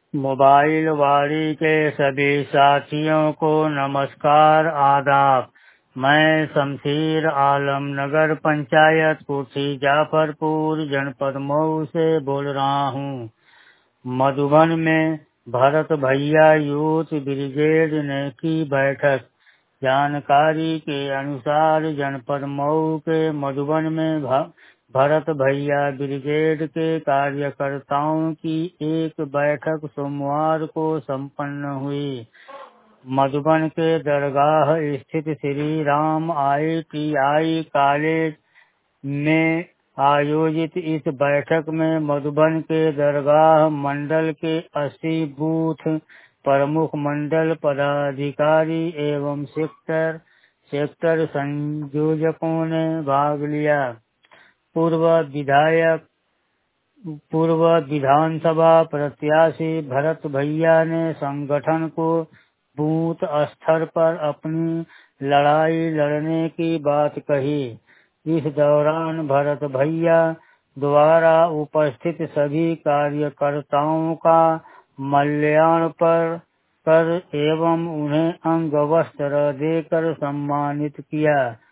Mobile वाड़ी के सभी साथियों को नमस्कार आदाब। मैं शमशीर आलम नगर पंचायत कुर्सी जाफरपुर जनपद मऊ से बोल रहा हूँ। मधुबन में भरत भैया यूथ ब्रिगेड ने की बैठक। जानकारी के अनुसार जनपद मऊ के मधुबन में भरत भैया ब्रिगेड के कार्यकर्ताओं की एक बैठक सोमवार को संपन्न हुई। मधुबन के दरगाह स्थित श्री राम ITI कॉलेज में आयोजित इस बैठक में मधुबन के दरगाह मंडल के 80 बूथ प्रमुख, मंडल पदाधिकारी एवं सेक्टर संयोजकों ने भाग लिया। पूर्व विधानसभा प्रत्याशी भरत भैया ने संगठन को बूथ स्तर पर अपनी लड़ाई लड़ने की बात कही। इस दौरान भरत भैया द्वारा उपस्थित सभी कार्यकर्ताओं का माल्यार्पण कर एवं उन्हें अंग वस्त्र देकर सम्मानित किया।